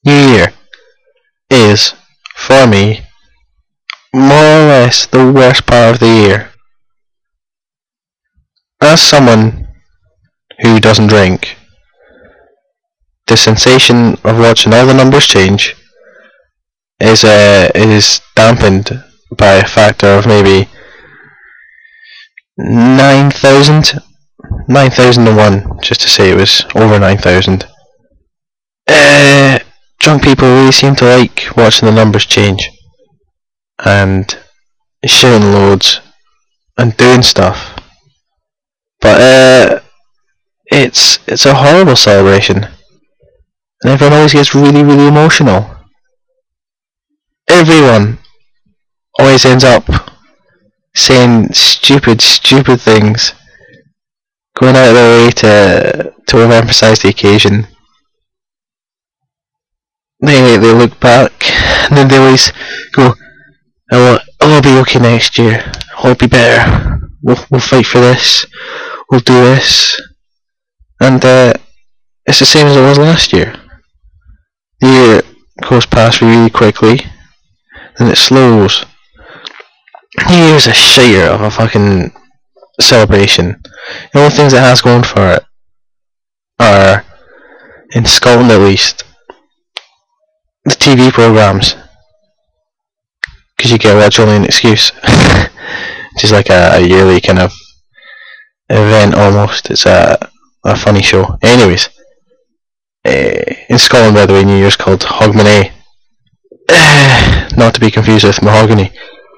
New Year is, for me, more or less the worst part of the year. As someone who doesn't drink, the sensation of watching all the numbers change is dampened by a factor of maybe 9,000, 9,001, just to say it was over 9,000. Drunk people really seem to like watching the numbers change and shouting loads and doing stuff. But it's a horrible celebration, and everyone always gets really, really emotional. Everyone always ends up saying stupid, stupid things, going out of their way to overemphasize the occasion. They look back, and then they always go, I'll be okay next year. I'll be better. We'll fight for this. We'll do this. And it's the same as it was last year. The year goes past really quickly, and it slows. New Year's a shire of a fucking celebration. The only things it has going for it are, in Scotland at least, the TV programmes. Because you get Watch Only an Excuse. Which is like a yearly kind of event almost. It's a funny show. Anyways, in Scotland, by the way, New Year's called Hogmanay. Not to be confused with mahogany.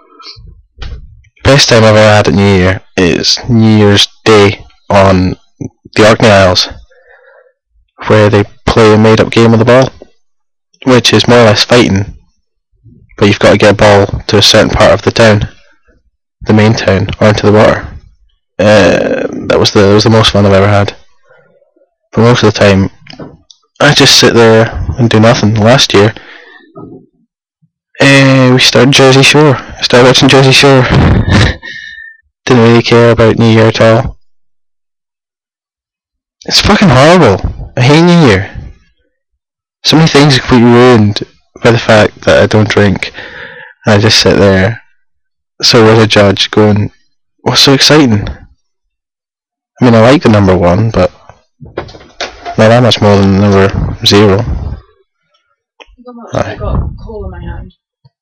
Best time I've ever had at New Year is New Year's Day on the Orkney Isles, where they play a made up game of the ball, which is more or less fighting, but you've got to get a ball to a certain part of the town, the main town, or into the water. That was the most fun I've ever had. But most of the time, I just sit there and do nothing. Last year, we started Jersey Shore. I started watching Jersey Shore. Didn't really care about New Year at all. It's fucking horrible. I hate New Year. So many things are completely ruined by the fact that I don't drink. And I just sit there, so as a judge, going, what's so exciting? I mean, I like the number 1, but not that much more than the number 0. I got coal in my hand.